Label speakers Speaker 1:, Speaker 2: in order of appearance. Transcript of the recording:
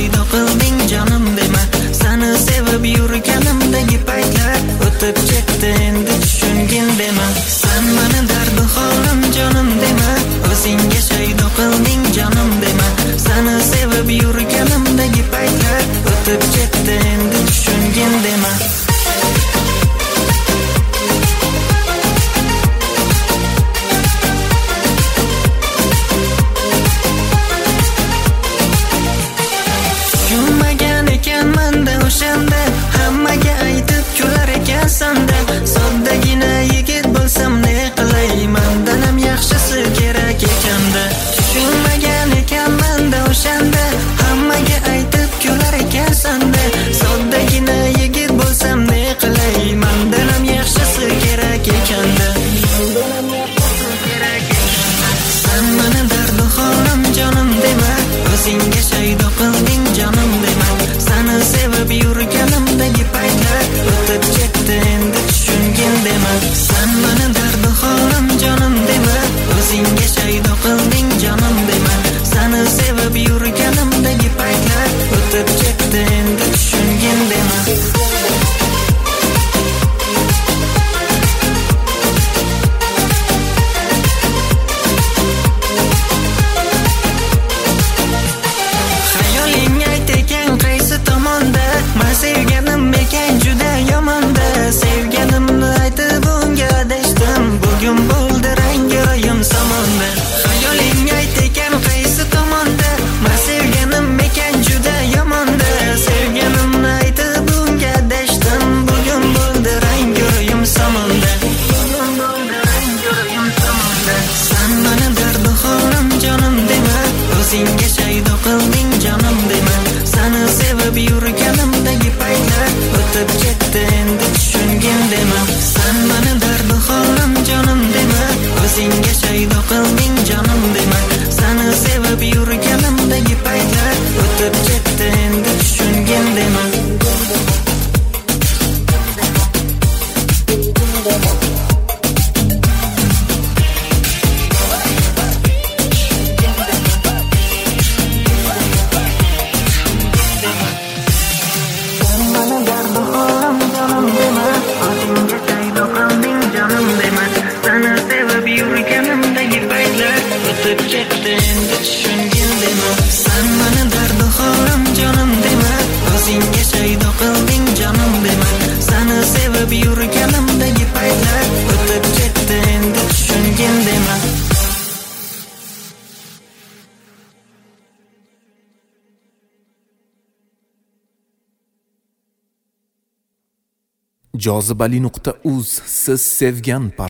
Speaker 1: shaydo qilding jonim dema. Seni sevib yurganimdagi paytlar o'tib ketdi endi tushungin dema. Sen meni dardi holim jonim dema. O'zingga shaydo qilding jonim dema. Seni sevib yurganimdagi paytlar o'tib ketdi endi tushungin dema. O'shanda hammaga aytib kular ekansan-da, soddagina yigit bo'lsam ne qilay, mendanam yaxshisi kerak ekanda. Tushunmagan ekanman-da o'shanda hammaga aytib kular ekansan-da, soddagina yigit bo'lsam ne qilay, mendanam yaxshisi kerak ekanda. Sen meni dardi holim jonim dema, o'zingga shaydo qilding jonim dema. Seni sevib yurganimdagi paytlar o'tib ketdi endi tushungin dema. Sen meni dardi holim jonim dema. O'zingga shaydo qilding jonim dema. Seni sevib yurganimdagi paytlar o'tib ketdi endi tushungin dema. Sevganim ekan juda yomonda, sevganimni aytib unga adashdim, bugun bo'ldi rangoyim somonda. Xayoling ayt ekan qaysi tomonda, men sevganim ekan juda yomonda, sevganimni aytib unga adashdim, bugun bo'ldi rangoyim somonda. Sen meni dardi holim jonim dema, o'zingga shaydo qilding jonim dema. Seni sevib yurganimdagi paytlar o'tib ketdi endi tushungin dema. Sen meni dardi holim jonim dema. O'zingga shaydo qilding jonim dema. Seni sevib yurganimdagi paytlar o'tib ketdi endi tushungin dema. O'tib ketdi endi tushungin dema. Sen meni dardi holim jonim dema. O'zingga shaydo qilding jonim dema. Seni sevib yurganimdagi paytlar o'tib ketdi endi tushungin dema.
Speaker 2: Jozibali.uz siz sevgan